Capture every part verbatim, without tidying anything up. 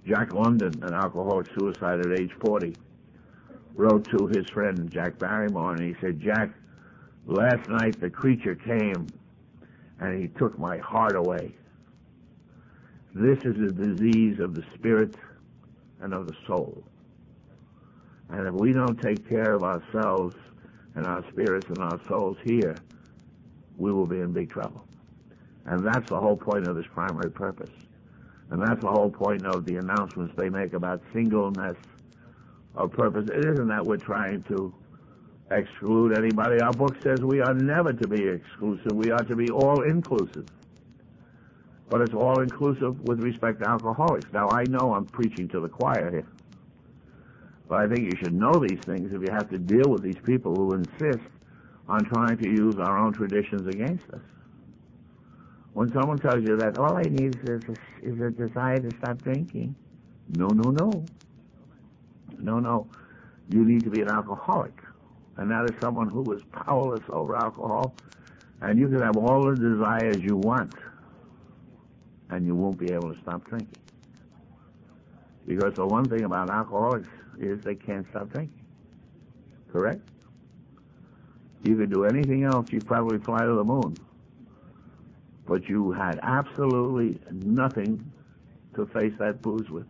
Jack London, an alcoholic suicide at age forty, wrote to his friend Jack Barrymore, and he said, Jack, last night the creature came and he took my heart away. This is a disease of the spirit and of the soul. And if we don't take care of ourselves and our spirits and our souls here, we will be in big trouble. And that's the whole point of this primary purpose. And that's the whole point of the announcements they make about singleness of purpose. It isn't that we're trying to exclude anybody. Our book says we are never to be exclusive. We are to be all-inclusive. But it's all-inclusive with respect to alcoholics. Now, I know I'm preaching to the choir here. But I think you should know these things if you have to deal with these people who insist on trying to use our own traditions against us. When someone tells you that all I need is a, is a desire to stop drinking, no, no, no. No, no. You need to be an alcoholic. And that is someone who is powerless over alcohol. And you can have all the desires you want, and you won't be able to stop drinking. Because the one thing about alcoholics is they can't stop drinking. Correct? You could do anything else, you'd probably fly to the moon. But you had absolutely nothing to face that booze with.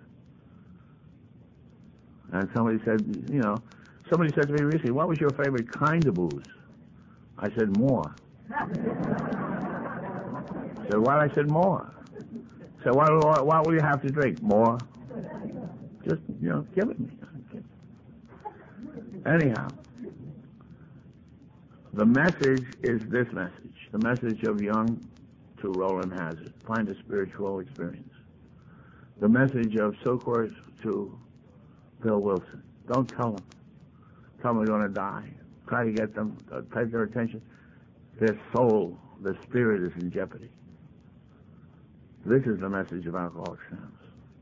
And somebody said, you know, somebody said to me recently, what was your favorite kind of booze? I said, more. I said, what? I said, more. I said, what, what, what will you have to drink? More. Just, you know, give it me. Anyhow, the message is this message, the message of Young to Roland Hazard, find a spiritual experience. The message of Silkworth to Bill Wilson, don't tell them. Tell them they're going to die. Try to get them, uh, take their attention. Their soul, their spirit is in jeopardy. This is the message of Alcoholics Anonymous.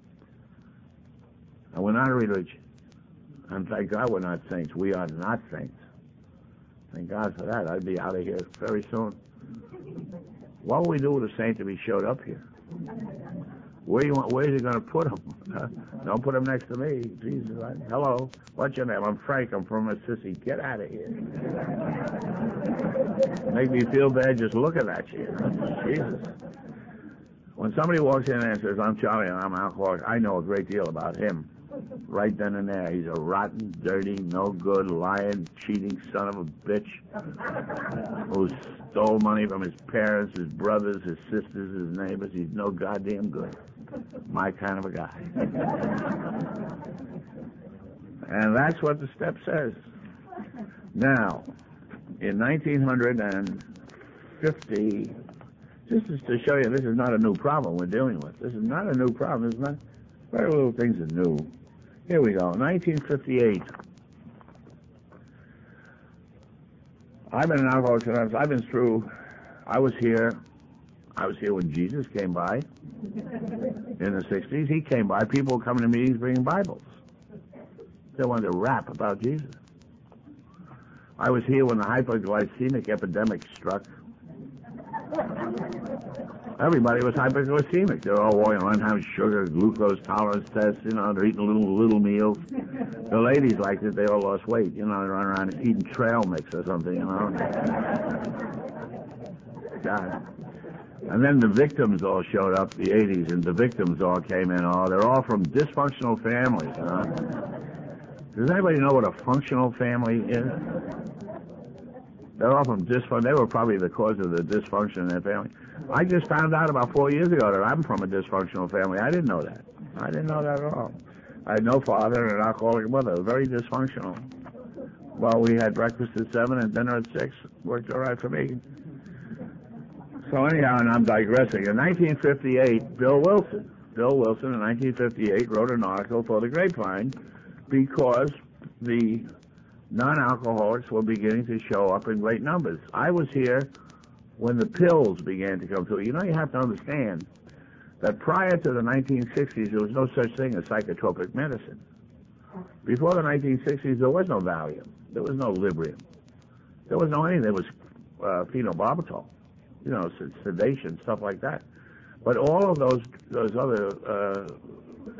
And we're not a religion. And thank God we're not saints. We are not saints. Thank God for that. I'd be out of here very soon. What will we do with a saint if he showed up here? Where you want? Where is he going to put him? Uh, don't put him next to me. Jesus. I, hello. What's your name? I'm Frank. I'm from Assisi. Get out of here. Make me feel bad just looking at you. Jesus. When somebody walks in and says, I'm Charlie and I'm an alcoholic, I know a great deal about him. Right then and there. He's a rotten, dirty, no good, lying, cheating son of a bitch who stole money from his parents, his brothers, his sisters, his neighbors. He's no goddamn good. My kind of a guy. And that's what the step says. Now, in nineteen fifty, just to show you this is not a new problem we're dealing with. This is not a new problem. There's not very little things are new. Here we go. nineteen fifty-eight. I've been an alcoholic since I've been through. I was here. I was here when Jesus came by in the sixties. He came by. People were coming to meetings bringing Bibles. They wanted to rap about Jesus. I was here when the hyperglycemic epidemic struck. Everybody was hyperglycemic. They were all walking around having sugar, glucose tolerance tests, you know, they're eating little little meals. The ladies liked it. They all lost weight. You know, they run around eating trail mix or something, you know. God. And then the victims all showed up, the eighties, and the victims all came in. Oh, they're all from dysfunctional families, huh? Does anybody know what a functional family is? They're all from dysfunction. They were probably the cause of the dysfunction in their family. I just found out about four years ago that I'm from a dysfunctional family. I didn't know that. I didn't know that at all. I had no father and an alcoholic mother. Very dysfunctional. Well, we had breakfast at seven and dinner at six. Worked all right for me. So anyhow, and I'm digressing. In nineteen fifty-eight, Bill Wilson, Bill Wilson in nineteen fifty-eight wrote an article for the Grapevine because the non-alcoholics were beginning to show up in great numbers. I was here when the pills began to come through. You know, you have to understand that prior to the nineteen sixties, there was no such thing as psychotropic medicine. Before the nineteen sixties, there was no Valium. There was no Librium. There was no anything. There was uh, phenobarbital, you know, sedation, stuff like that. But all of those those other uh,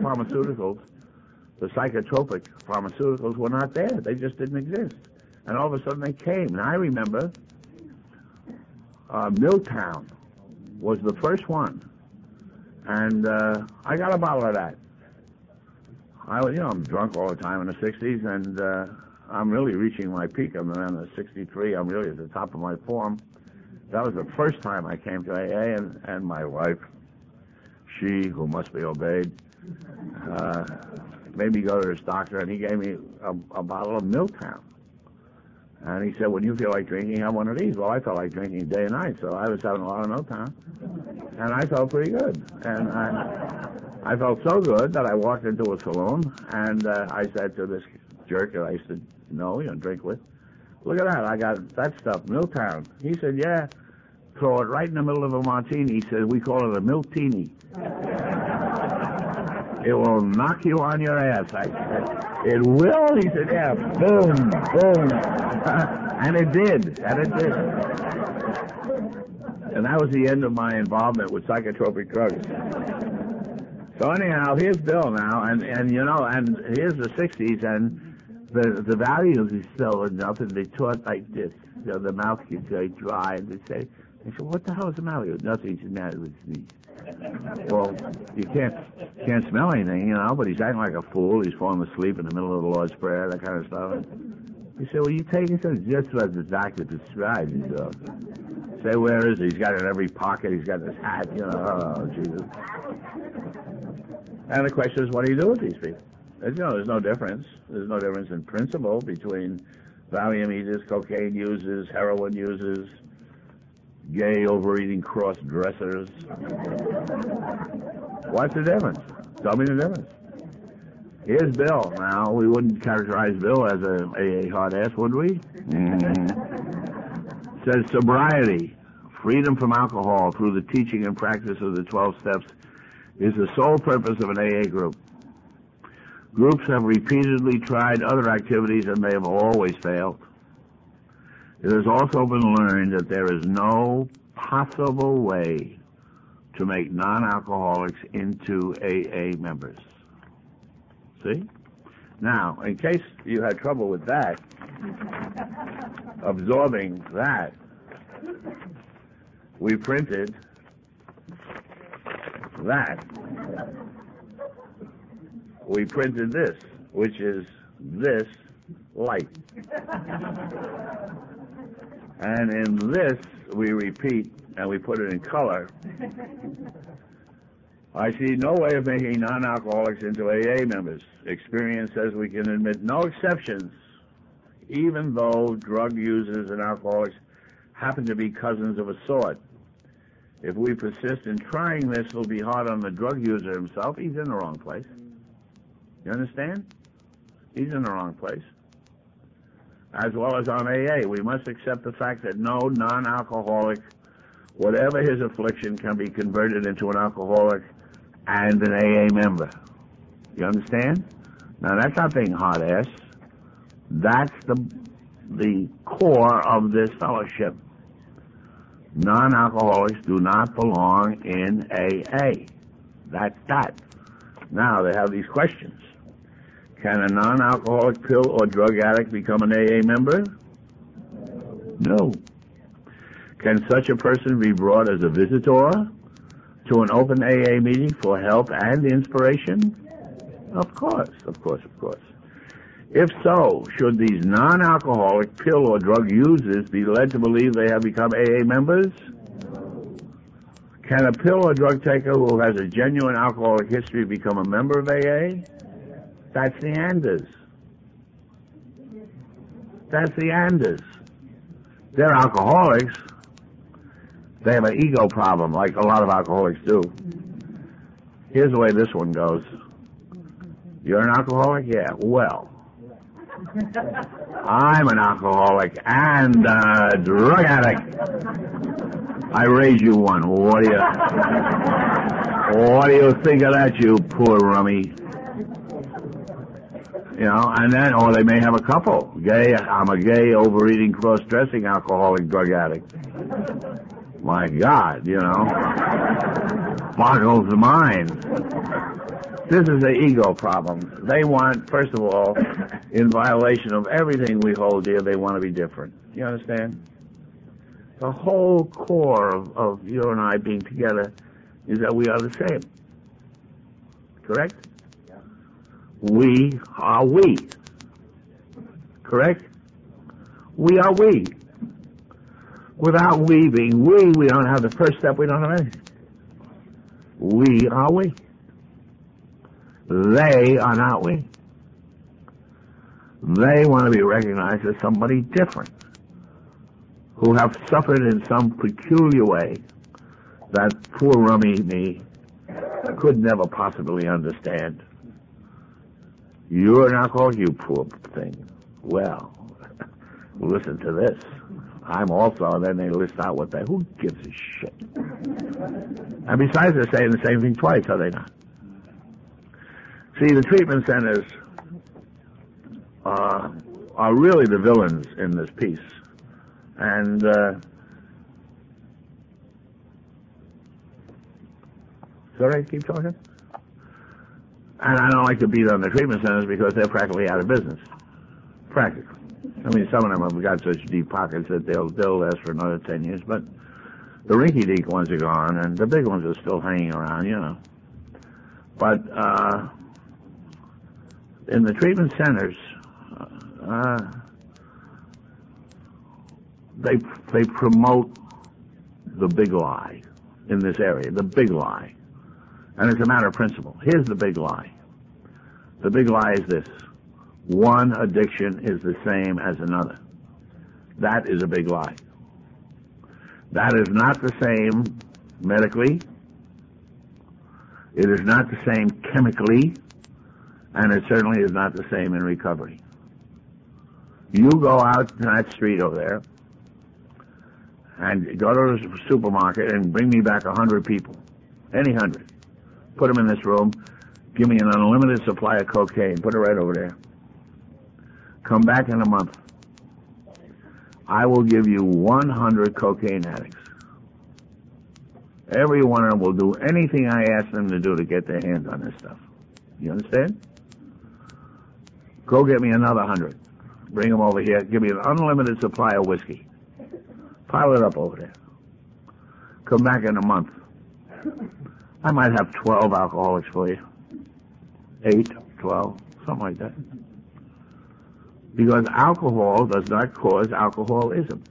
pharmaceuticals, the psychotropic pharmaceuticals were not there. They just didn't exist. And all of a sudden they came. And I remember uh, Milltown was the first one. And uh, I got a bottle of that. I was, you know, I'm drunk all the time in the sixties, and uh, I'm really reaching my peak. I'm around the sixty-three. I'm really at the top of my form. That was the first time I came to A A, and, and my wife, she, who must be obeyed, uh, made me go to this doctor, and he gave me a, a bottle of Milltown. And he said, when you feel like drinking, have one of these. Well, I felt like drinking day and night, so I was having a lot of Milltown. And I felt pretty good. And I, I felt so good that I walked into a saloon, and uh, I said to this jerk that I used to know, you know, drink with, look at that, I got that stuff, Milltown. He said, yeah, throw it right in the middle of a martini. He said, we call it a Miltini. It will knock you on your ass. I said, it will? He said, yeah, boom, boom. And it did, and it did. And that was the end of my involvement with psychotropic drugs. So anyhow, here's Bill now, and, and you know, and here's the sixties, and the the values is still enough, and they taught like this. You know, the mouth gets very dry, and they say, they said, what the hell is the matter with you? Nothing's the matter with me. Well, you can't can't smell anything, you know, but he's acting like a fool. He's falling asleep in the middle of the Lord's Prayer, that kind of stuff. He said, well, you take it just as the doctor prescribed it. So. Say, where is he? He's got it in every pocket. He's got his hat, you know. Oh, Jesus. And the question is, what do you do with these people? There's, you know, there's no difference. There's no difference in principle between Valium eaters, cocaine users, heroin users, gay overeating cross-dressers. What's the difference? Tell me the difference. Here's Bill. Now, we wouldn't characterize Bill as a A A hard ass, would we? Mm-hmm. Says sobriety, freedom from alcohol through the teaching and practice of the twelve steps is the sole purpose of an A A group. Groups have repeatedly tried other activities and they have always failed. It has also been learned that there is no possible way to make non-alcoholics into A A members. See? Now, in case you had trouble with that, absorbing that, we printed that. We printed this, which is this light. And in this, we repeat, and we put it in color. I see no way of making non-alcoholics into A A members. Experience says we can admit no exceptions, even though drug users and alcoholics happen to be cousins of a sort. If we persist in trying this, it'll be hard on the drug user himself. He's in the wrong place. You understand? He's in the wrong place. As well as on A A, we must accept the fact that no non-alcoholic, whatever his affliction, can be converted into an alcoholic and an A A member. You understand? Now, that's not being hard-ass. That's the the core of this fellowship. Non-alcoholics do not belong in A A. That's that. Now, they have these questions. Can a non-alcoholic pill or drug addict become an A A member? No. Can such a person be brought as a visitor to an open A A meeting for help and inspiration? Of course, of course, of course. If so, should these non-alcoholic pill or drug users be led to believe they have become A A members? Can a pill or drug taker who has a genuine alcoholic history become a member of A A? That's the Anders. That's the Anders. They're alcoholics. They have an ego problem, like a lot of alcoholics do. Here's the way this one goes. You're an alcoholic? Yeah. Well, I'm an alcoholic and a drug addict. I raise you one. What do you, what do you think of that, you poor rummy? You know, and then, or they may have a couple. Gay, I'm a gay, overeating, cross-dressing alcoholic drug addict. My God, you know, boggles the mind. This is an ego problem. They want, first of all, in violation of everything we hold dear, they want to be different. You understand? The whole core of, of you and I being together is that we are the same. Correct? Yeah. We are we. Correct? We are we. Without we being we, we don't have the first step, we don't have anything. We are we. They are not we. They want to be recognized as somebody different, who have suffered in some peculiar way that poor rummy me could never possibly understand. You're an alcoholic, you poor thing. Well, listen to this. I'm also, and then they list out what they, who gives a shit? And besides, they're saying the same thing twice, are they not? See, the treatment centers uh, are really the villains in this piece. And uh, sorry, keep talking. And I don't like to beat on the treatment centers because they're practically out of business. Practically. I mean, some of them have got such deep pockets that they'll they'll last for another ten years. But the rinky-dink ones are gone, and the big ones are still hanging around, you know. But uh, in the treatment centers, uh, they they promote the big lie in this area, the big lie. And it's a matter of principle. Here's the big lie. The big lie is this. One addiction is the same as another. That is a big lie. That is not the same medically. It is not the same chemically. And it certainly is not the same in recovery. You go out to that street over there and go to the supermarket and bring me back a hundred people. Any hundred. Put them in this room. Give me an unlimited supply of cocaine. Put it right over there. Come back in a month. I will give you one hundred cocaine addicts. Every one of them will do anything I ask them to do to get their hands on this stuff. You understand? Go get me another hundred. Bring them over here. Give me an unlimited supply of whiskey. Pile it up over there. Come back in a month. I might have twelve alcoholics for you. Eight, twelve, something like that. Because alcohol does not cause alcoholism.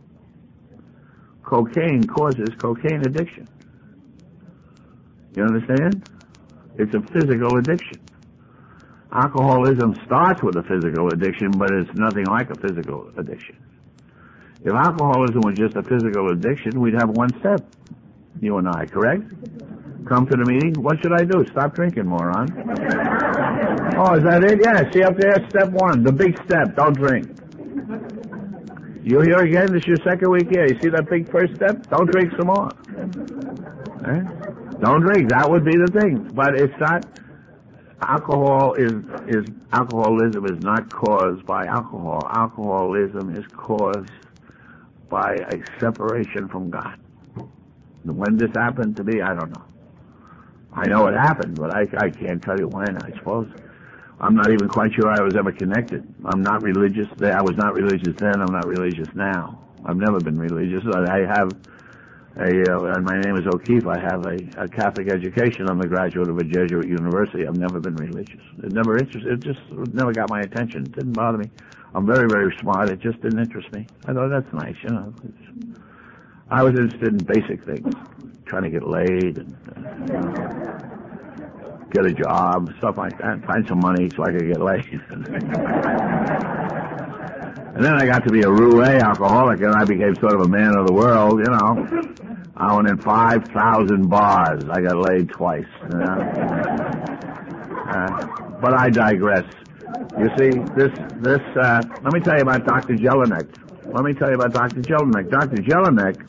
Cocaine causes cocaine addiction. You understand? It's a physical addiction. Alcoholism starts with a physical addiction, but it's nothing like a physical addiction. If alcoholism was just a physical addiction, we'd have one step. You and I, correct? Come to the meeting. What should I do? Stop drinking, moron. Oh, is that it? Yeah, see up there, step one, the big step, don't drink. You here again? This is your second week here. You see that big first step? Don't drink some more. Eh? Don't drink. That would be the thing. But it's not, alcohol is, is, alcoholism is not caused by alcohol. Alcoholism is caused by a separation from God. When this happened to me, I don't know. I know it happened, but I, I can't tell you when, I suppose. I'm not even quite sure I was ever connected. I'm not religious. I was not religious then. I'm not religious now. I've never been religious. I have a, uh, and my name is O'Keefe. I have a, a Catholic education. I'm a graduate of a Jesuit university. I've never been religious. It never interested, it just never got my attention. It didn't bother me. I'm very, very smart. It just didn't interest me. I thought, that's nice, you know. It's, I was interested in basic things. Trying to get laid and uh, get a job, stuff like that, find some money so I could get laid. And then I got to be a roue alcoholic, and I became sort of a man of the world, you know. I went in five thousand bars. I got laid twice. You know? uh, but I digress. You see, this, this, uh, let me tell you about Doctor Jelinek. Let me tell you about Doctor Jelinek. Doctor Jelinek,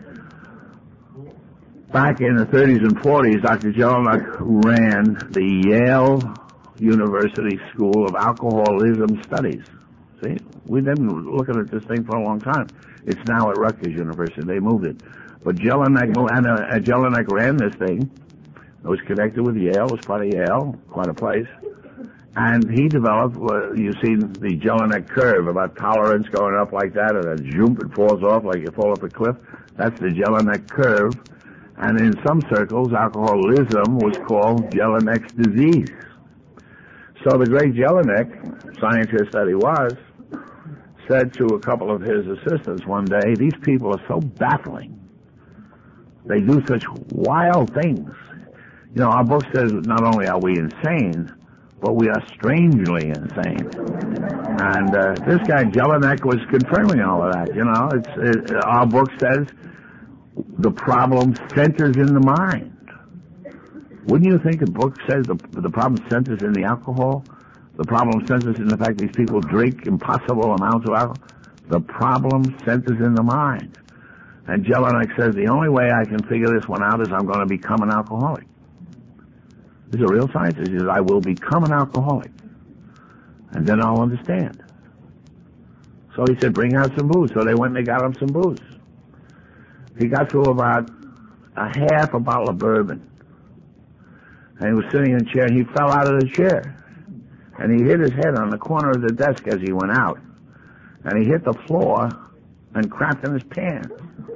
back in the thirties and forties, Doctor Jelinek ran the Yale University School of Alcoholism Studies. See, we've been looking at this thing for a long time. It's now at Rutgers University. They moved it. But Jelinek, and, uh, Jelinek ran this thing It was connected with Yale. It was part of Yale, quite a place. And he developed, uh, you see the Jelinek curve, about tolerance going up like that, and then zoom, it falls off like you fall off a cliff. That's the Jelinek curve. And in some circles, alcoholism was called Jelinek's disease. So the great Jelinek, scientist that he was, said to a couple of his assistants one day, these people are so baffling. They do such wild things. You know, our book says not only are we insane, but we are strangely insane. And uh, this guy Jelinek was confirming all of that. You know, it's it, our book says the problem centers in the mind. Wouldn't you think a book says the, the problem centers in the alcohol? The problem centers in the fact these people drink impossible amounts of alcohol? The problem centers in the mind. And Jelinek says the only way I can figure this one out is I'm going to become an alcoholic. He's a real scientist. He says, I will become an alcoholic. And then I'll understand. So he said, bring out some booze. So they went and they got him some booze. He got through about a half a bottle of bourbon. And he was sitting in a chair, and he fell out of the chair. And he hit his head on the corner of the desk as he went out. And he hit the floor and crapped in his pants.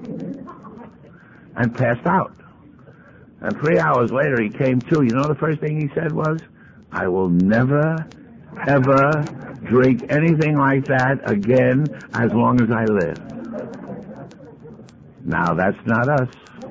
And passed out. And three hours later, he came to. You know the first thing he said was, I will never, ever drink anything like that again as long as I live. Now, that's not us.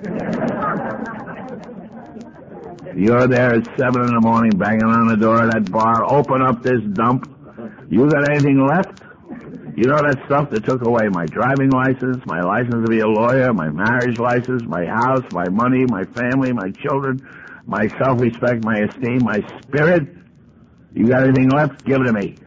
You're there at seven in the morning banging on the door of that bar. Open up this dump. You got anything left? You know that stuff that took away my driving license, my license to be a lawyer, my marriage license, my house, my money, my family, my children, my self-respect, my esteem, my spirit? You got anything left? Give it to me.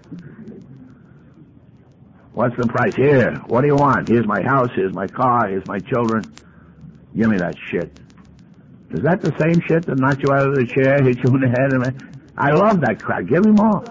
What's the price? Here. What do you want? Here's my house. Here's my car. Here's my children. Give me that shit. Is that the same shit that knocked you out of the chair, hit you in the head? And I love that crap. Give me more.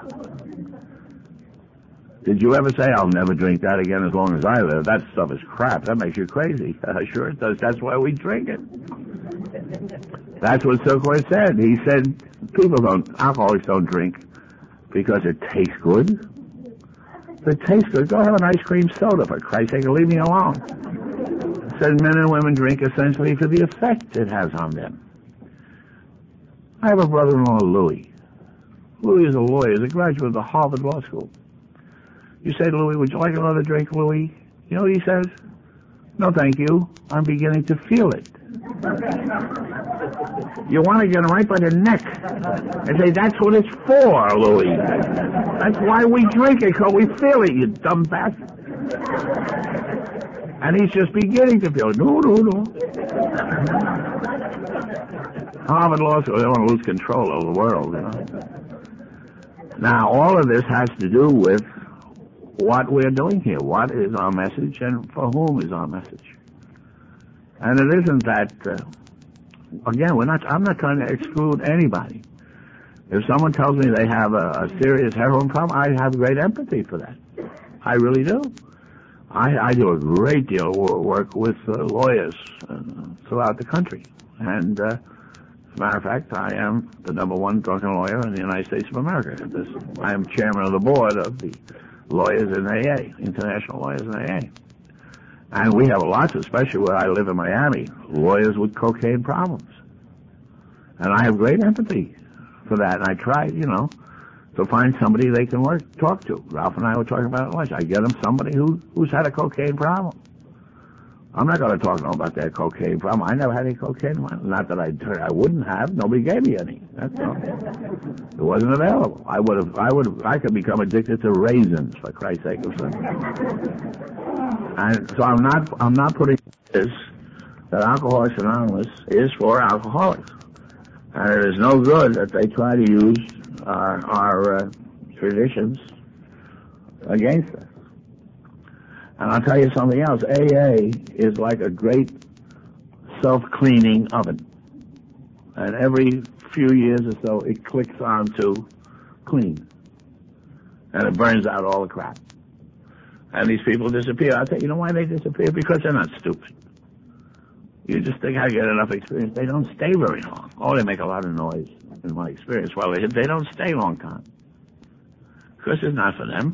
Did you ever say, I'll never drink that again as long as I live? That stuff is crap. That makes you crazy. Uh, sure it does. That's why we drink it. That's what Silkworth said. He said, people don't, alcoholics don't drink because it tastes good. If it tastes good, go have an ice cream soda, for Christ's sake, and leave me alone. It said men and women drink essentially for the effect it has on them. I have a brother-in-law, Louis. Louis is a lawyer. He's a graduate of the Harvard Law School. You say to Louis, would you like another drink, Louis? You know what he says? No, thank you. I'm beginning to feel it. You want to get him right by the neck and say, that's what it's for, Louis. That's why we drink it, because we feel it, you dumb bastard. And he's just beginning to feel it. No, no, no. Harvard Law School, they want to lose control of the world, you know. Now, all of this has to do with what we're doing here. What is our message, and for whom is our message? And it isn't that, uh, again, we're not, I'm not trying to exclude anybody. If someone tells me they have a, a serious heroin problem, I have great empathy for that. I really do. I, I do a great deal of work with uh, lawyers uh, throughout the country. And, uh, as a matter of fact, I am the number one drunken lawyer in the United States of America. This, I am chairman of the board of the lawyers in A A, International Lawyers in A A. And we have lots, especially where I live in Miami, lawyers with cocaine problems. And I have great empathy for that. And I try, you know, to find somebody they can work, talk to. Ralph and I were talking about it lunch. I get them somebody who, who's had a cocaine problem. I'm not going to talk to them about their cocaine problem. I never had any cocaine. Not that I, I wouldn't have. Nobody gave me any. That's all. It wasn't available. I would have. I would have. I could become addicted to raisins, for Christ's sake. And so I'm not. I'm not putting this that Alcoholics Anonymous is for alcoholics, and it is no good that they try to use our our uh, traditions against us. And I'll tell you something else. A A is like a great self-cleaning oven. And every few years or so, it clicks on to clean. And it burns out all the crap. And these people disappear. I'll tell you, you know why they disappear? Because they're not stupid. You just think I get enough experience. They don't stay very long. Oh, they make a lot of noise in my experience. Well, they, they don't stay a long time. Because it's not for them.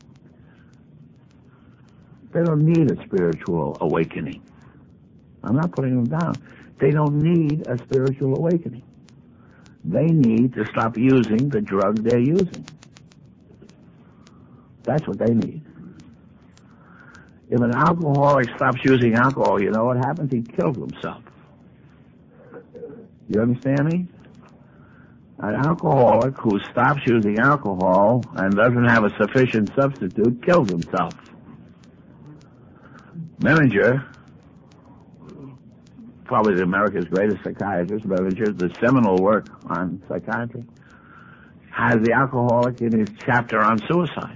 They don't need a spiritual awakening. I'm not putting them down. They don't need a spiritual awakening. They need to stop using the drug they're using. That's what they need. If an alcoholic stops using alcohol, you know what happens? He kills himself. You understand me? An alcoholic who stops using alcohol and doesn't have a sufficient substitute kills himself. Menninger, probably America's greatest psychiatrist, Menninger, the seminal work on psychiatry, has the alcoholic in his chapter on suicide.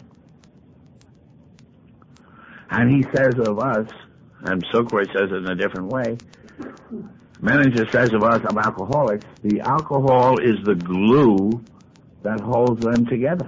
And he says of us, and Silkworth says it in a different way, Menninger says of us, of alcoholics, the alcohol is the glue that holds them together.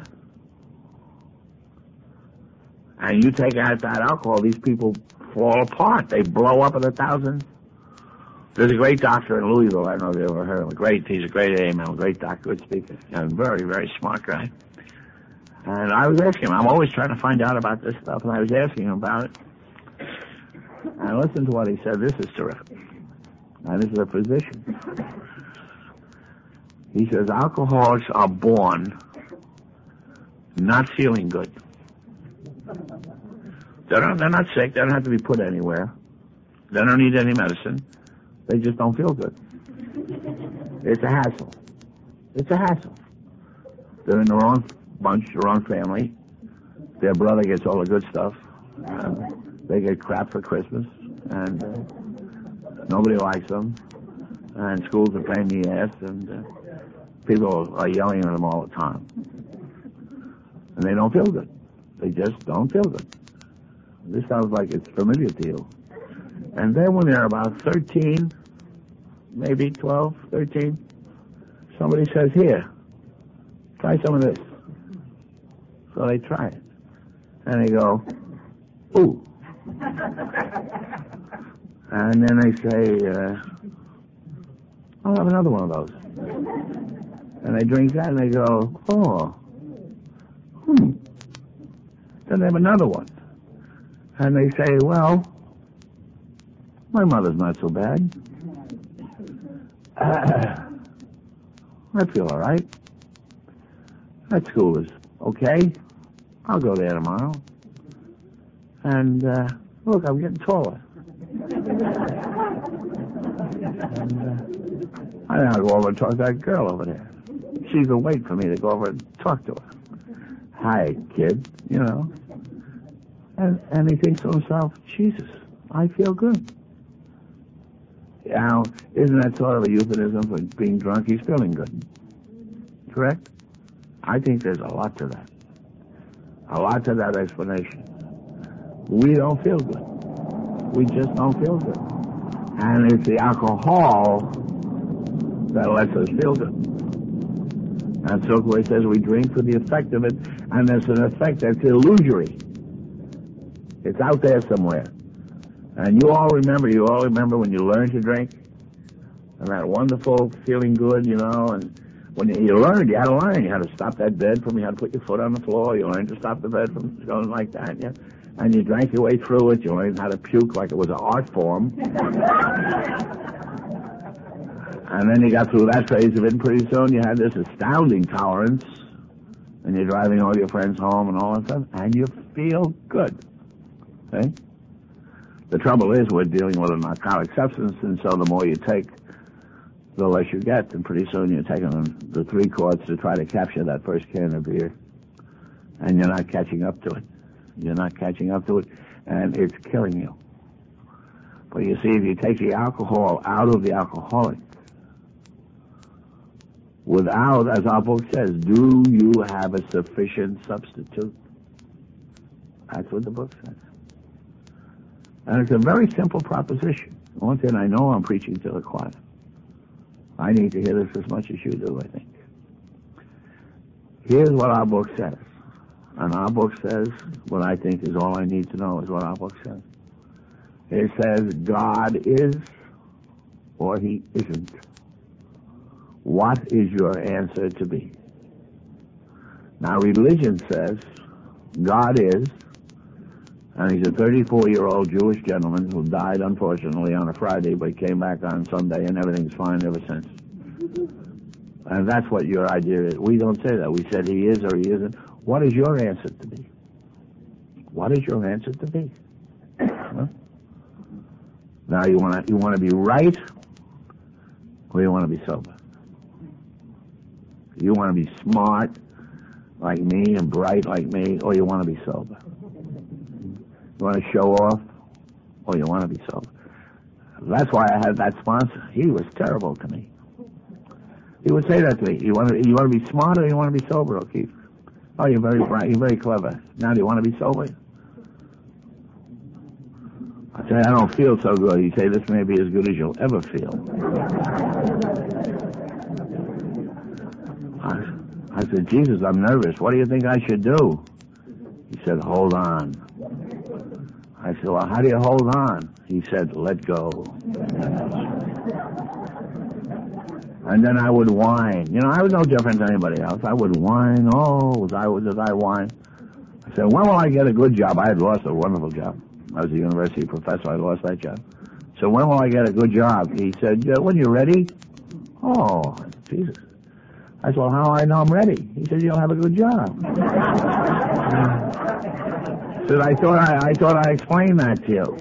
And you take out that alcohol, these people fall apart. They blow up in a thousand. There's a great doctor in Louisville. I don't know if you ever heard of him. Great, he's a great A M L, great doctor, good speaker, and very, very smart guy. And I was asking him, I'm always trying to find out about this stuff, and I was asking him about it. And listen to what he said. This is terrific. And this is a physician. He says, alcoholics are born not feeling good. They're not, they're not sick. They don't have to be put anywhere. They don't need any medicine. They just don't feel good. It's a hassle. It's a hassle. They're in the wrong bunch, the wrong family. Their brother gets all the good stuff. Uh, they get crap for Christmas. And uh, nobody likes them. And schools are paying the ass. And uh, people are yelling at them all the time. And they don't feel good. They just don't feel good. This sounds like it's familiar to you. And then when they're about thirteen, maybe twelve, thirteen, somebody says, here, try some of this. So they try it. And they go, ooh. And then they say, uh, I'll have another one of those. And they drink that and they go, oh, hmm. Then they have another one. And they say, well, my mother's not so bad. Uh, I feel all right. That school is okay. I'll go there tomorrow. And, uh, look, I'm getting taller. and, uh, I don't go over and talk to that girl over there. She's a wait for me to go over and talk to her. Hi, kid, you know. And, and he thinks to himself, Jesus, I feel good. Now, isn't that sort of a euphemism for being drunk? He's feeling good. Correct? I think there's a lot to that. A lot to that explanation. We don't feel good. We just don't feel good. And it's the alcohol that lets us feel good. And Silkworth says we drink for the effect of it, and there's an effect that's illusory. It's out there somewhere. And you all remember, you all remember when you learned to drink? And that wonderful feeling good, you know, and when you, you learned, you had to learn. You had to stop that bed from, you had to put your foot on the floor. You learned to stop the bed from going like that, yeah. And you drank your way through it. You learned how to puke like it was an art form. And then you got through that phase of it, and pretty soon you had this astounding tolerance. And you're driving all your friends home and all that stuff, and you feel good. Okay? The trouble is we're dealing with a narcotic substance, and so the more you take, the less you get, and pretty soon you're taking the three quarts to try to capture that first can of beer, and you're not catching up to it. You're not catching up to it, and it's killing you. But you see, if you take the alcohol out of the alcoholic, without, as our book says, do you have a sufficient substitute? That's what the book says. And it's a very simple proposition. Once again, I know I'm preaching to the choir. I need to hear this as much as you do, I think. Here's what our book says. And our book says, what I think is all I need to know is what our book says. It says, God is or he isn't. What is your answer to be? Now, religion says God is, and he's a thirty-four-year-old Jewish gentleman who died, unfortunately, on a Friday, but came back on Sunday, and everything's fine ever since. And that's what your idea is. We don't say that. We said he is or he isn't. What is your answer to be? What is your answer to be? Huh? Now, you want to you want to be right, or you want to be sober? You want to be smart like me and bright like me, or you want to be sober? You want to show off, or you want to be sober? That's why I had that sponsor. He was terrible to me. He would say that to me. You want to you want to be smart, or you want to be sober, O'Keefe? Oh, you're very bright. You're very clever. Now, do you want to be sober? I say, I don't feel so good. You say, this may be as good as you'll ever feel. I, I said, Jesus, I'm nervous. What do you think I should do? He said, hold on. I said, well, how do you hold on? He said, let go. And then I would whine. You know, I was no different than anybody else. I would whine. Oh, was I, was I whine? I said, when will I get a good job? I had lost a wonderful job. I was a university professor. I lost that job. So when will I get a good job? He said, yeah, when you're ready. Oh, Jesus. I said, well, how do I know I'm ready? He said, you'll have a good job. I said, I thought I, I thought I explained that to you.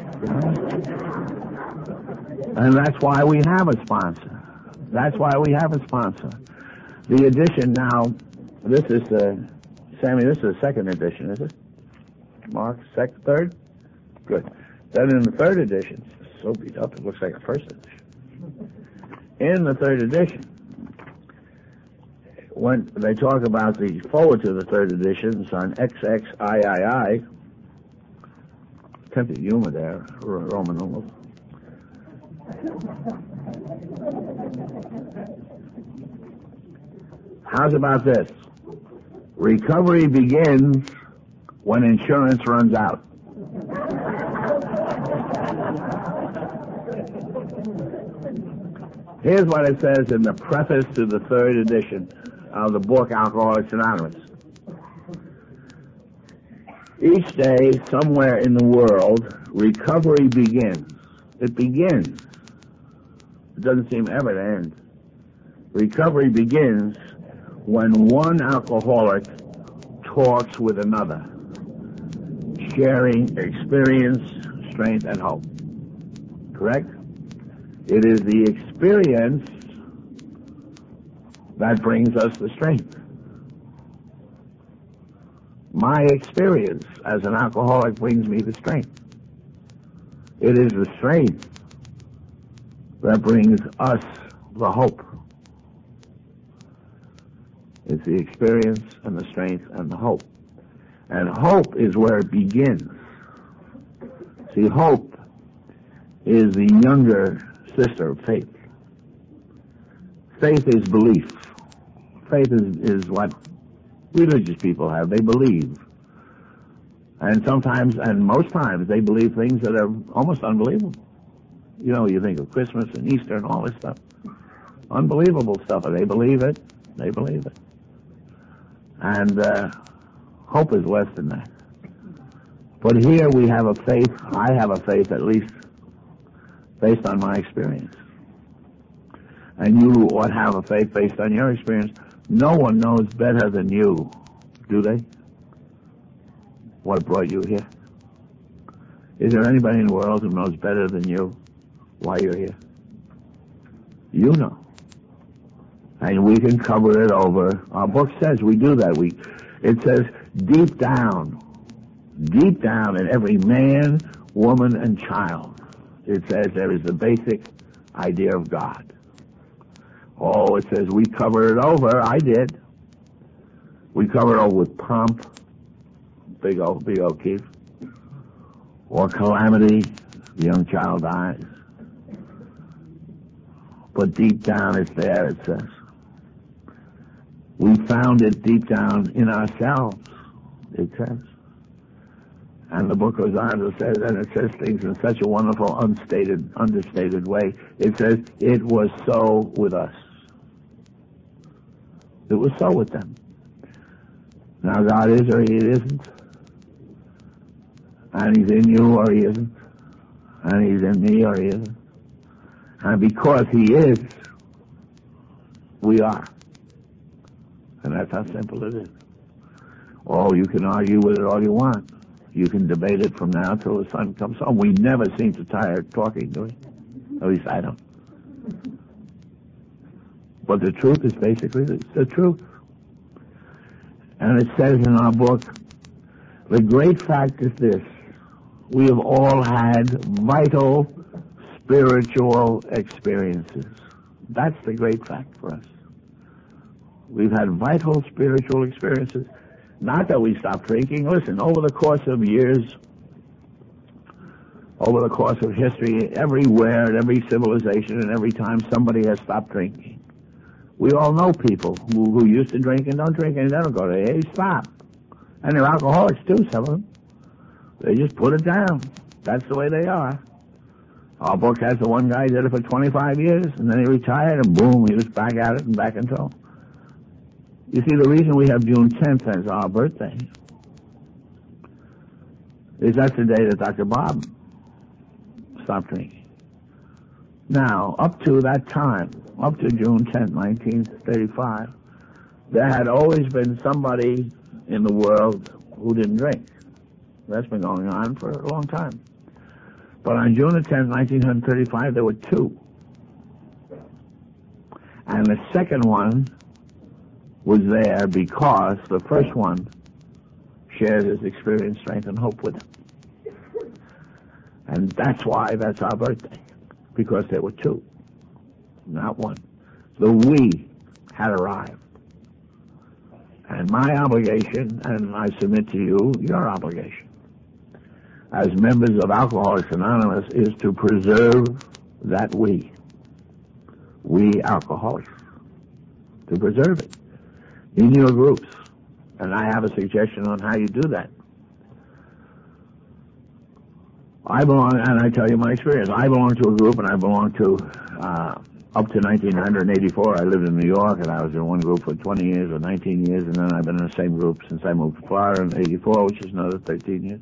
And that's why we have a sponsor. That's why we have a sponsor. The edition now, this is the, Sammy, this is the second edition, is it? Mark, second, third? Good. Then in the third edition, so beat up, it looks like a first edition. In the third edition, when they talk about the forward to the third edition, it's on X X I I I, attempted humor there, Roman numerals. How's about this? Recovery begins when insurance runs out. Here's what it says in the preface to the third edition of the book Alcoholics Anonymous. Each day, somewhere in the world, recovery begins. It begins. It doesn't seem ever to end. Recovery begins when one alcoholic talks with another, sharing experience, strength, and hope. Correct? It is the experience that brings us the strength. My experience as an alcoholic brings me the strength. It is the strength that brings us the hope. It's the experience and the strength and the hope. And hope is where it begins. See, hope is the younger sister of faith. Faith is belief. Faith is, is what religious people have. They believe. And sometimes, and most times, they believe things that are almost unbelievable. You know, you think of Christmas and Easter and all this stuff. Unbelievable stuff. And they believe it. They believe it. And uh, hope is less than that. But here we have a faith, I have a faith at least, based on my experience. And you ought to have a faith based on your experience. No one knows better than you, do they? What brought you here? Is there anybody in the world who knows better than you why you're here? You know. And we can cover it over. Our book says we do that. We, it says deep down, deep down in every man, woman, and child, it says there is the basic idea of God. Oh, it says we cover it over. I did. We cover it over with pomp, big O, big O'Keefe, or calamity, the young child dies. But deep down it's there, it says. We found it deep down in ourselves, it says. And the book goes on to say, and it says things in such a wonderful, unstated, understated way. It says, it was so with us. It was so with them. Now God is or He isn't. And He's in you or He isn't. And He's in me or He isn't. And because He is, we are. And that's how simple it is. Oh, you can argue with it all you want. You can debate it from now till the sun comes home. We never seem to tire of talking, do we? At least I don't. But the truth is basically the, the truth. And it says in our book, the great fact is this: we have all had vital spiritual experiences. That's the great fact for us. We've had vital spiritual experiences. Not that we stopped drinking. Listen, over the course of years, over the course of history, everywhere, in every civilization, and every time somebody has stopped drinking. We all know people who, who used to drink and don't drink, and they don't go to hey, stop. And they're alcoholics too, some of them. They just put it down. That's the way they are. Our book has the one guy did it for twenty-five years, and then he retired, and boom, he was back at it and back in tow. You see, the reason we have June tenth as our birthday is that's the day that Doctor Bob stopped drinking. Now, up to that time, up to June tenth, nineteen thirty-five, there had always been somebody in the world who didn't drink. That's been going on for a long time. But on June tenth, nineteen thirty-five, there were two. And the second one was there because the first one shared his experience, strength, and hope with him. And that's why that's our birthday, because there were two, not one. The we had arrived. And my obligation, and I submit to you, your obligation, as members of Alcoholics Anonymous, is to preserve that we. We alcoholics. To preserve it in your groups. And I have a suggestion on how you do that. I belong, and I tell you my experience, I belong to a group, and I belong to, uh, up to nineteen eighty-four, I lived in New York, and I was in one group for twenty years or nineteen years, and then I've been in the same group since I moved to Florida in eighty-four, which is another thirteen years.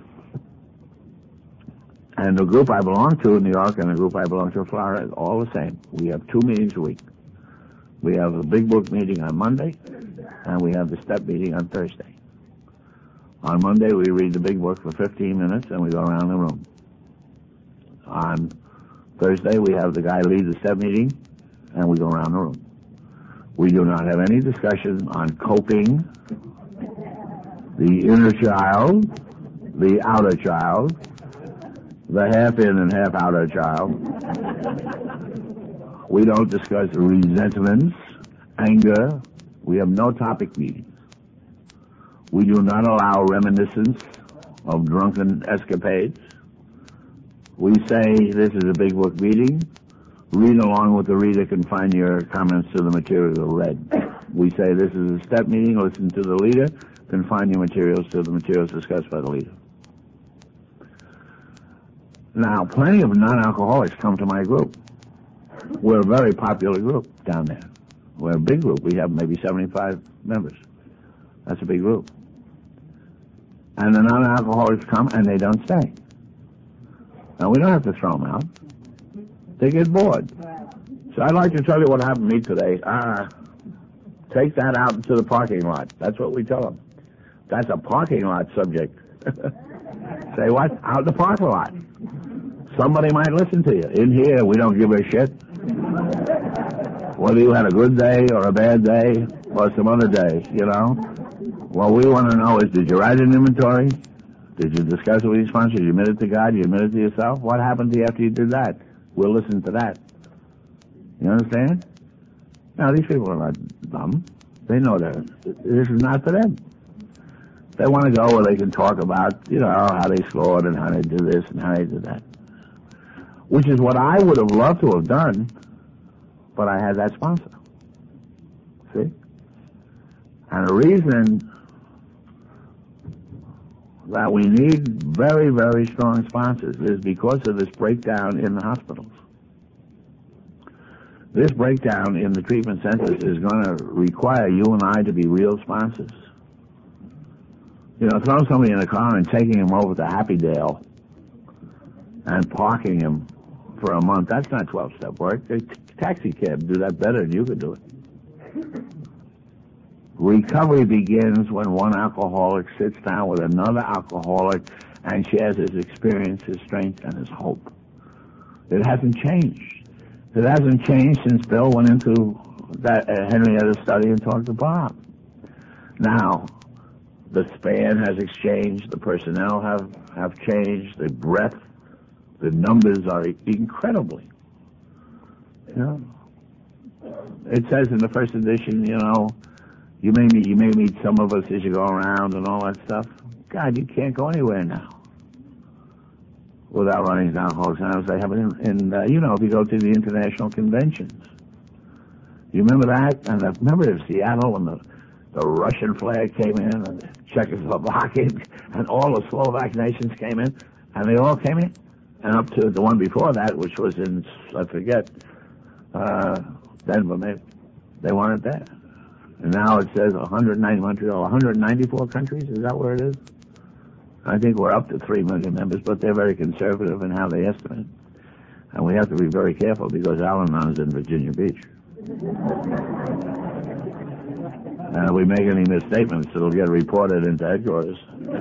And the group I belong to in New York and the group I belong to in Florida is all the same. We have two meetings a week. We have a big book meeting on Monday, and we have the step meeting on Thursday. On Monday, we read the big book for fifteen minutes, and we go around the room. On Thursday, we have the guy lead the step meeting, and we go around the room. We do not have any discussion on coping, the inner child, the outer child, the half in and half outer child. We don't discuss resentments, anger. We have no topic meetings. We do not allow reminiscence of drunken escapades. We say this is a big book meeting. Read along with the reader, confine your comments to the material read. We say this is a step meeting. Listen to the leader. Confine your materials to the materials discussed by the leader. Now, plenty of non-alcoholics come to my group. We're a very popular group down there. We're a big group. We have maybe seventy-five members. That's a big group. And the non-alcoholics come and they don't stay. Now, we don't have to throw them out. They get bored. So I'd like to tell you what happened to me today. Uh, take that out into the parking lot. That's what we tell them. That's a parking lot subject. Say what? Out in the parking lot. Somebody might listen to you. In here, we don't give a shit. Whether you had a good day or a bad day or some other day, you know. What we want to know is, did you write an inventory? Did you discuss it with your sponsor? Did you admit it to God? Did you admit it to yourself? What happened to you after you did that? We'll listen to that. You understand? Now, these people are not dumb. They know that this is not for them. They want to go where they can talk about, you know, how they scored and how they did this and how they did that. Which is what I would have loved to have done, but I had that sponsor. See? And the reason that we need very, very strong sponsors is because of this breakdown in the hospitals. This breakdown in the treatment centers is going to require you and I to be real sponsors. You know, throw somebody in a car and taking him over to Happy Dale and parking him for a month, that's not twelve-step work. A t- taxi cab do that better than you could do it. Recovery begins when one alcoholic sits down with another alcoholic and shares his experience, his strength, and his hope. It hasn't changed. It hasn't changed since Bill went into that uh, Henrietta's study and talked to Bob. Now, the span has exchanged, the personnel have, have changed, the breadth, the numbers are incredibly. You know, it says in the first edition, you know, you may meet, you may meet some of us as you go around and all that stuff. God, you can't go anywhere now without running down Alcoholics Anonymous. They have it in, in uh, you know, if you go to the international conventions. You remember that? And uh, remember in Seattle when the, the Russian flag came in and the Czechoslovakian and all the Slovak nations came in, and they all came in? And up to the one before that, which was in, I forget, uh, Denver, maybe. They weren't there. And now it says one hundred ninety, Montreal, one hundred ninety-four countries. Is that where it is? I think we're up to three million members, but they're very conservative in how they estimate. And we have to be very careful because Al-Anon's in Virginia Beach. And if we make any misstatements, it'll get reported into headquarters.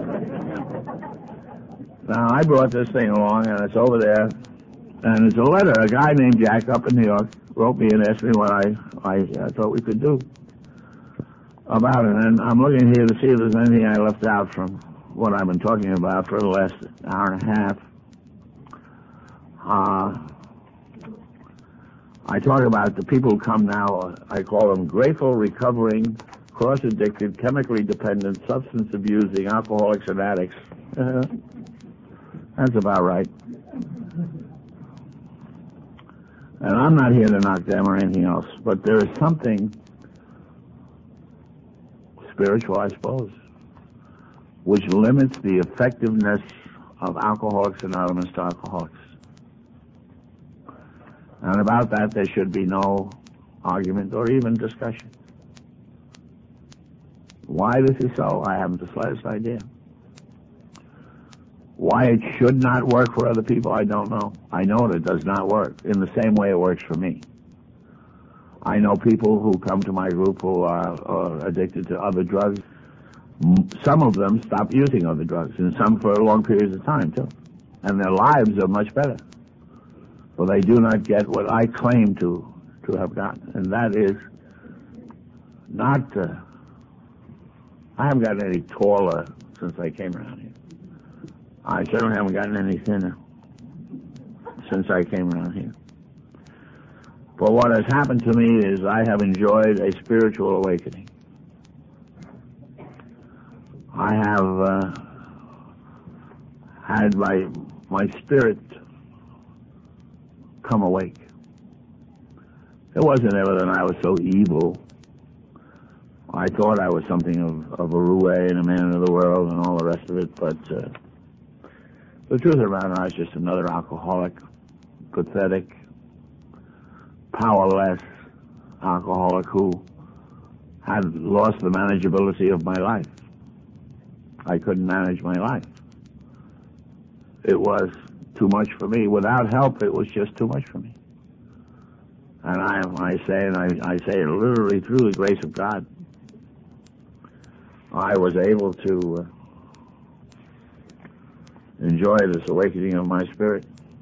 Now, I brought this thing along, and it's over there. And it's a letter. A guy named Jack up in New York wrote me and asked me what I, I, I thought we could do about it. And I'm looking here to see if there's anything I left out from what I've been talking about for the last hour and a half. Uh, I talk about the people who come now, I call them grateful, recovering, cross-addicted, chemically dependent, substance abusing, alcoholics and addicts. Uh, that's about right. And I'm not here to knock them or anything else, but there is something spiritual, I suppose, which limits the effectiveness of Alcoholics Anonymous to alcoholics. And about that, there should be no argument or even discussion. Why this is so, I haven't the slightest idea. Why it should not work for other people, I don't know. I know it does not work in the same way it works for me. I know people who come to my group who are, are addicted to other drugs. Some of them stop using other drugs, and some for long periods of time, too. And their lives are much better. Well, they do not get what I claim to, to have gotten, and that is not... Uh, I haven't gotten any taller since I came around here. I certainly haven't gotten any thinner since I came around here. But what has happened to me is I have enjoyed a spiritual awakening. I have uh, had my my spirit come awake. It wasn't ever that I was so evil. I thought I was something of, of a roue and a man of the world and all the rest of it, but uh, the truth of the matter, I was just another alcoholic, pathetic, powerless alcoholic who had lost the manageability of my life. I couldn't manage my life. It was too much for me. Without help, it was just too much for me. And I, I say, and I, I say it literally through the grace of God, I was able to uh, enjoy this awakening of my spirit.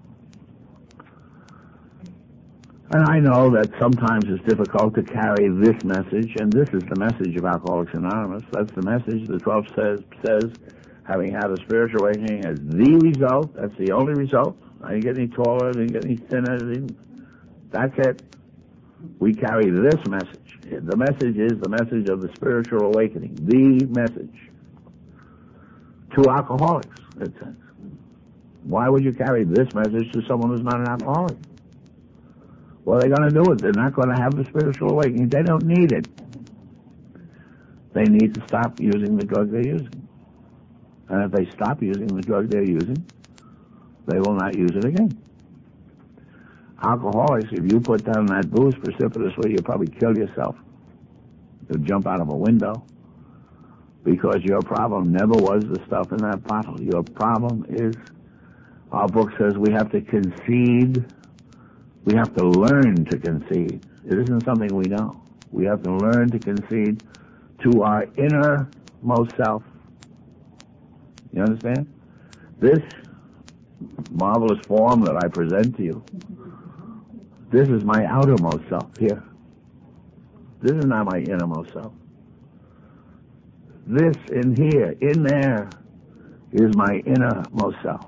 And I know that sometimes it's difficult to carry this message, and this is the message of Alcoholics Anonymous. That's the message the twelve says, says having had a spiritual awakening as the result. That's the only result. I didn't get any taller, I didn't get any thinner. Didn't, that's it. We carry this message. The message is the message of the spiritual awakening. The message. To alcoholics, it says. Why would you carry this message to someone who's not an alcoholic? What are they going to do with it? They're not going to have the spiritual awakening. They don't need it. They need to stop using the drug they're using. And if they stop using the drug they're using, they will not use it again. Alcoholics, if you put down that booze precipitously, you'll probably kill yourself. You'll jump out of a window, because your problem never was the stuff in that bottle. Your problem is, our book says, we have to concede. We have to learn to concede. It isn't something we know. We have to learn to concede to our innermost self. You understand? This marvelous form that I present to you, this is my outermost self here. This is not my innermost self. This in here, in there, is my innermost self.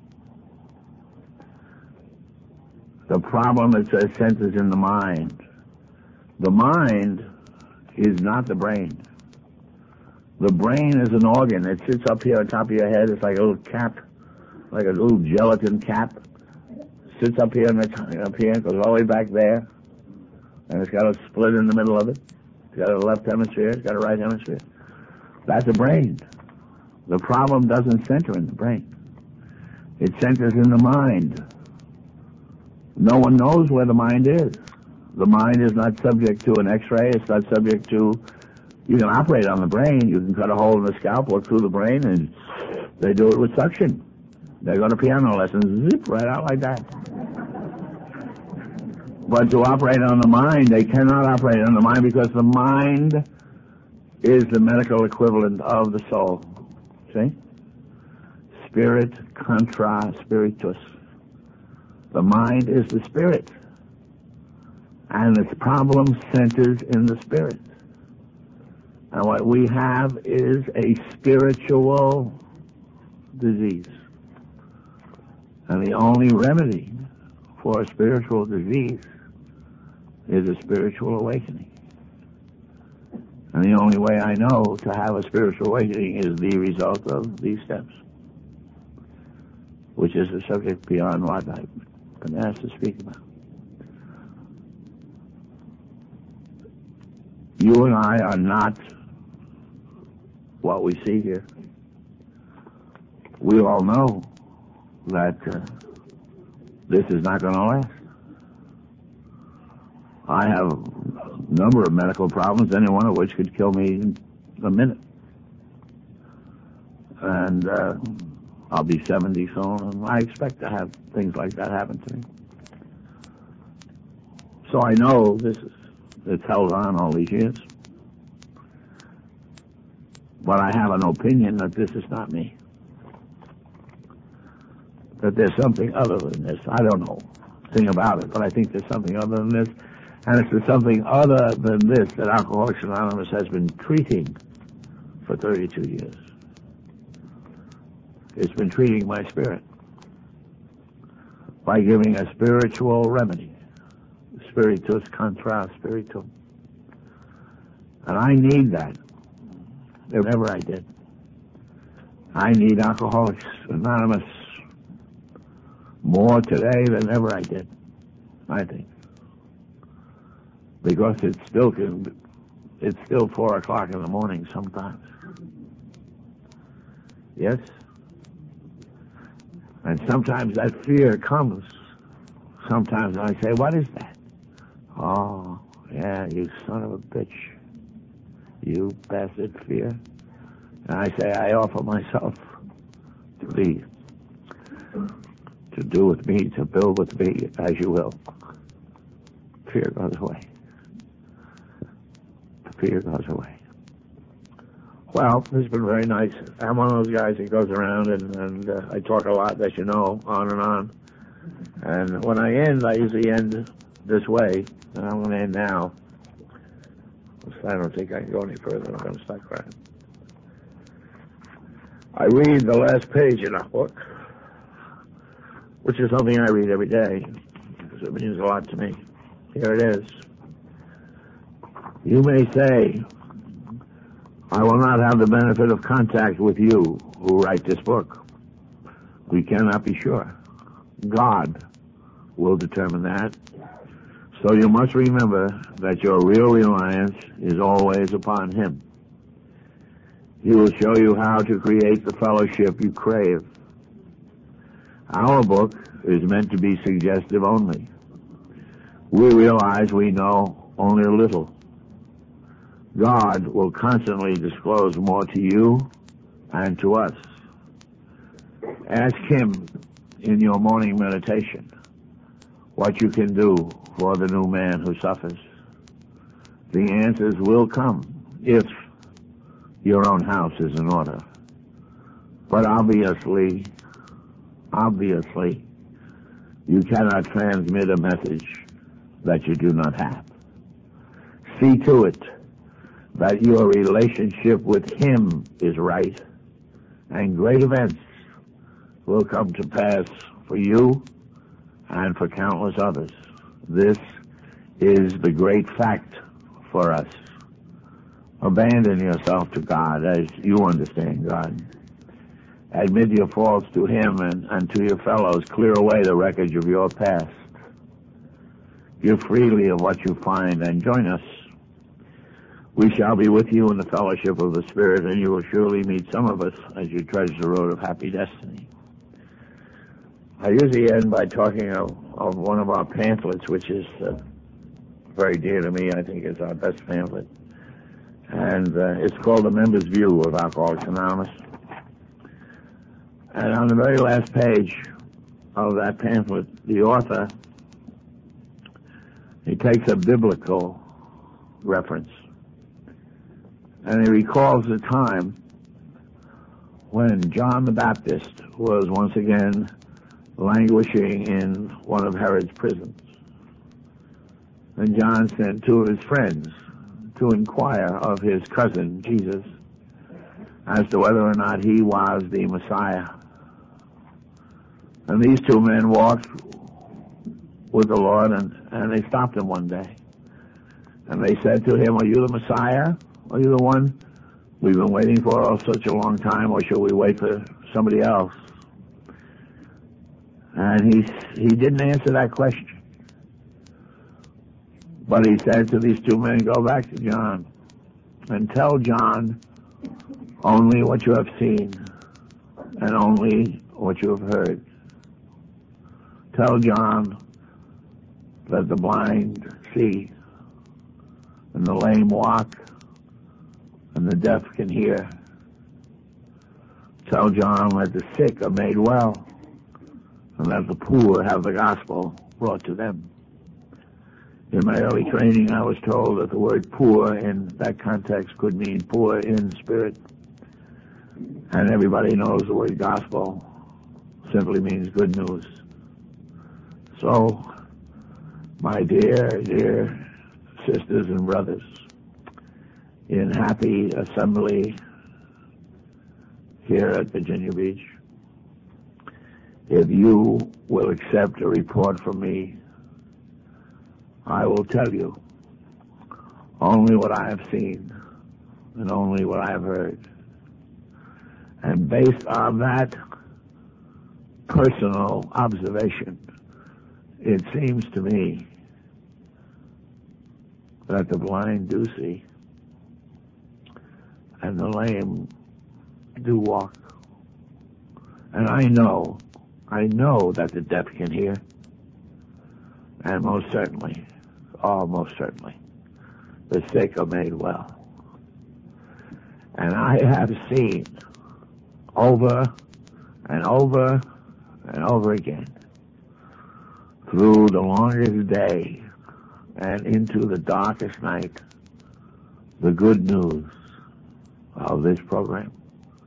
The problem, it says, centers in the mind. The mind is not the brain. The brain is an organ. It sits up here on top of your head. It's like a little cap, like a little gelatin cap. Sits up here, and it's up here, goes all the way back there, and it's got a split in the middle of it. It's got a left hemisphere. It's got a right hemisphere. That's the brain. The problem doesn't center in the brain. It centers in the mind. No one knows where the mind is. The mind is not subject to an x-ray. It's not subject to... You can operate on the brain. You can cut a hole in the scalp, look through the brain, and they do it with suction. They go to piano lessons, zip, right out like that. But to operate on the mind, they cannot operate on the mind, because the mind is the medical equivalent of the soul. See? Spirit contra spiritus. The mind is the spirit, and its problem centers in the spirit. And what we have is a spiritual disease. And the only remedy for a spiritual disease is a spiritual awakening. And the only way I know to have a spiritual awakening is the result of these steps, which is a subject beyond what I've been asked to speak about. You and I are not what we see here. We all know that uh, this is not going to last. I have a number of medical problems, any one of which could kill me in a minute. And uh, I'll be seventy soon, and I expect to have things like that happen to me. So I know this is, it's held on all these years. But I have an opinion that this is not me. That there's something other than this. I don't know a thing about it, but I think there's something other than this. And it's there's something other than this that Alcoholics Anonymous has been treating for thirty-two years. It's been treating my spirit by giving a spiritual remedy. Spiritus contra spiritum. And I need that. If ever I did. I need Alcoholics Anonymous more today than ever I did, I think. Because it's still, it's still four o'clock in the morning sometimes. Yes? And sometimes that fear comes. Sometimes I say, what is that? Oh, yeah, you son of a bitch. You bastard fear. And I say, I offer myself to be, to do with me, to build with me, as you will. Fear goes away. Fear goes away. Well, it's been very nice. I'm one of those guys that goes around and, and uh, I talk a lot, as you know, on and on. And when I end, I usually end this way, and I'm going to end now. I don't think I can go any further. I'm going to start crying. I read the last page in our book, which is something I read every day, because it means a lot to me. Here it is. You may say, I will not have the benefit of contact with you who write this book. We cannot be sure. God will determine that. So you must remember that your real reliance is always upon Him. He will show you how to create the fellowship you crave. Our book is meant to be suggestive only. We realize we know only a little. God will constantly disclose more to you and to us. Ask Him in your morning meditation what you can do for the new man who suffers. The answers will come if your own house is in order. But obviously, obviously, you cannot transmit a message that you do not have. See to it that your relationship with Him is right, and great events will come to pass for you and for countless others. This is the great fact for us. Abandon yourself to God as you understand God. Admit your faults to Him and, and to your fellows. Clear away the wreckage of your past. Give freely of what you find and join us. We shall be with you in the fellowship of the Spirit, and you will surely meet some of us as you trudge the road of happy destiny. I usually end by talking of, of one of our pamphlets, which is uh, very dear to me. I think it's our best pamphlet. And uh, it's called The Member's View of Alcoholics Anonymous. And on the very last page of that pamphlet, the author, he takes a biblical reference. And he recalls the time when John the Baptist was once again languishing in one of Herod's prisons. And John sent two of his friends to inquire of his cousin, Jesus, as to whether or not he was the Messiah. And these two men walked with the Lord, and, and they stopped him one day. And they said to him, "Are you the Messiah? Are you the one we've been waiting for all such a long time, or shall we wait for somebody else?" And he he didn't answer that question. But he said to these two men, "Go back to John and tell John only what you have seen and only what you have heard. Tell John that the blind see and the lame walk and the deaf can hear. Tell John that the sick are made well and that the poor have the gospel brought to them." In my early training, I was told that the word poor in that context could mean poor in spirit. And everybody knows the word gospel simply means good news. So, my dear, dear sisters and brothers, in happy assembly here at Virginia Beach, if you will accept a report from me, I will tell you only what I have seen and only what I have heard. And based on that personal observation, it seems to me that the blind do see and the lame do walk. And I know, I know that the deaf can hear. And most certainly, oh, most certainly, the sick are made well. And I have seen over and over and over again through the longest day and into the darkest night the good news of this program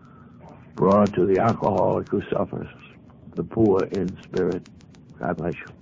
brought to the alcoholic who suffers, the poor in spirit. God bless you.